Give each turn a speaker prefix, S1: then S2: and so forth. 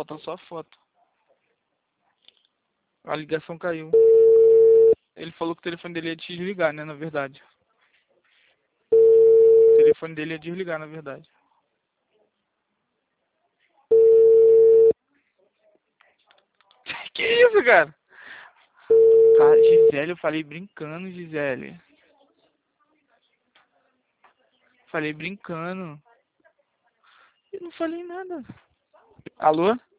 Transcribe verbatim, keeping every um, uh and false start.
S1: falta só a foto. A ligação caiu. Ele falou que o telefone dele ia desligar, né, na verdade. O telefone dele ia desligar, na verdade. Que isso, cara? Cara, Gisele, eu falei brincando, Gisele. Falei brincando. Eu não falei nada. Alô?